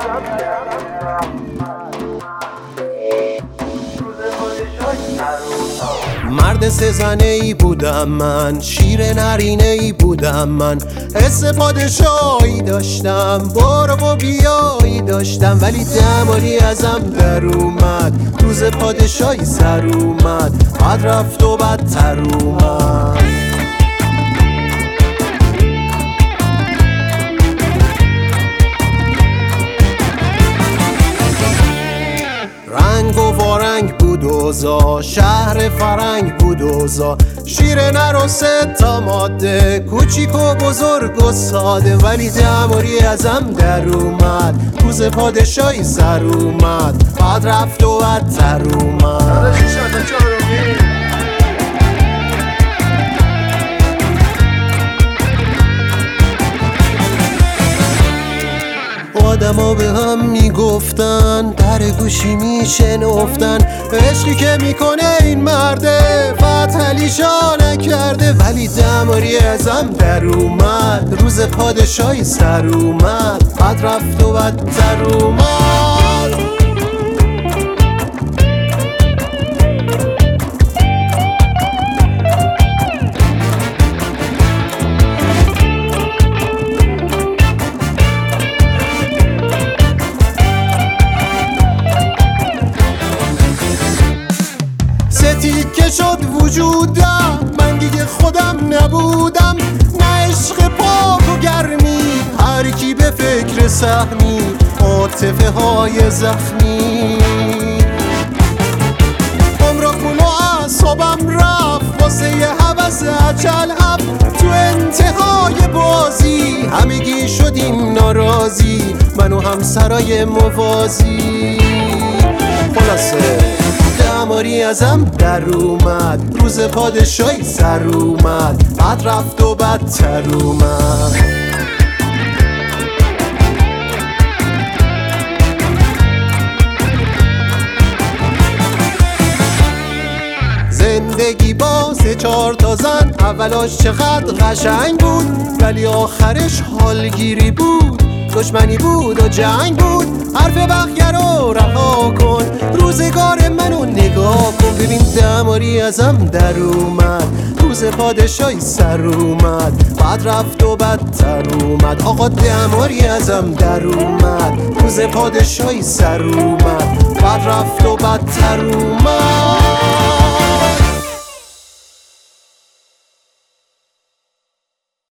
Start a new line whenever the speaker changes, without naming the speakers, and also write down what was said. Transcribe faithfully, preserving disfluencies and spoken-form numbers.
مرد سزنه ای بودم من، شیر نرینه ای بودم من، حس پادشاهی داشتم، برو و بیایی داشتم، ولی دماری ازم در اومد، روز پادشاهی سر اومد، بعد رفت و بدتر اومد. رنگ و وارنگ بود اوزا، شهر فرنگ بود اوزا، شیر نر و سه تا ماده، کوچیک و بزرگ و ساده، ولی دماری ازم در اومد، روز پادشاهی سر اومد، بعد رفت و بدتر اومد. آدما به هم میگفتن، در گوشی میشنفتن، عشقی که میکنه این مرده فتح علیشا نکرده، ولی دماری ازم در اومد، روز پادشاهی سر اومد، بعد رفت و بدتر اومد. تیکه شد وجودم، من دیگه خودم نبودم، نه عشق پاک و گرمی، هر کی به فکر سهمی، عاطفه های زخمی. عمر خون و اعصابم رفت، واسه یه هوس اجل هفت، تو انتهای بازی همگی شدیم ناراضی، من و همسرای موازی. خلاصه دماری ازم در اومد، روز پادشاهی سر اومد، بعد رفت و بدتر اومد. زندگی با سه چهار تا زن، اولاش چقدر قشنگ بود، ولی آخرش حالگیری بود، دشمنی بود و جنگ بود. حرف بخیه رو رها کن، روزگار منو نگاه کن، ببین دماری ازم در اومد، روز پادشاهی سر اومد، بعد رفت و بدتر اومد. آقا دماری ازم در اومد، روز پادشاهی سر اومد، بعد رفت و بدتر اومد.